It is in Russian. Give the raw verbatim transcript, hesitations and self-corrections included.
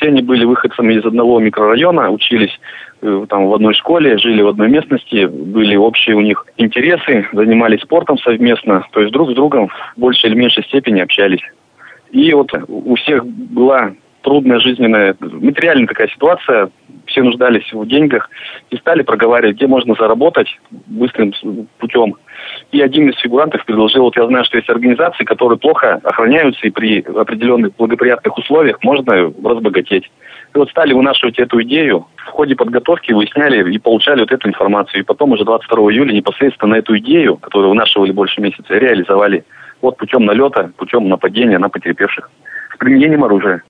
Все они были выходцами из одного микрорайона, учились э, там в одной школе, жили в одной местности, были общие у них интересы, занимались спортом совместно, то есть друг с другом в большей или меньшей степени общались. И вот у всех была трудная жизненная, материальная такая ситуация, все нуждались в деньгах и стали проговаривать, где можно заработать быстрым путем. И один из фигурантов предложил, вот я знаю, что есть организации, которые плохо охраняются, и при определенных благоприятных условиях можно разбогатеть. И вот стали вынашивать эту идею, в ходе подготовки выясняли и получали вот эту информацию. И потом уже двадцать второго июля непосредственно эту идею, которую вынашивали больше месяца, реализовали вот путем налета, путем нападения на потерпевших с применением оружия.